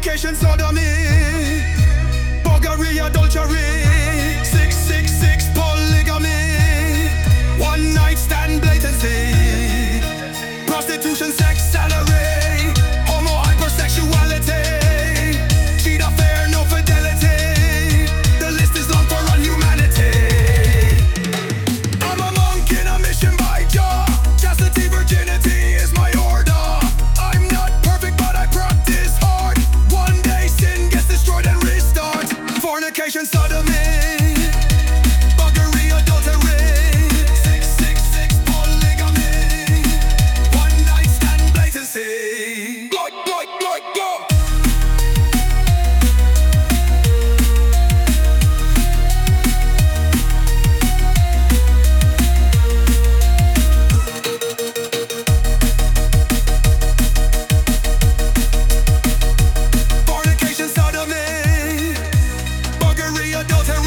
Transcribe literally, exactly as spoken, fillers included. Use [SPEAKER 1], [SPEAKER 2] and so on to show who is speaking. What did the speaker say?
[SPEAKER 1] Fornication, sodomy, buggery, adultery, six six six polygamy, one night stand blatancy, prostitution, sex salary, homo hypersexuality, cheat affair, no fidelity. The list is long for unhumanity. I'm a monk in a mission by Jah. Chastity, virginity is my order. I'm not perfect, but I practice hard. One day sin gets destroyed and restart. Fornication, sodomy, buggery, adultery, six six six polygamy, one night stand blatancy. Like, like, like, go. Fornication, sodomy, buggery, adultery.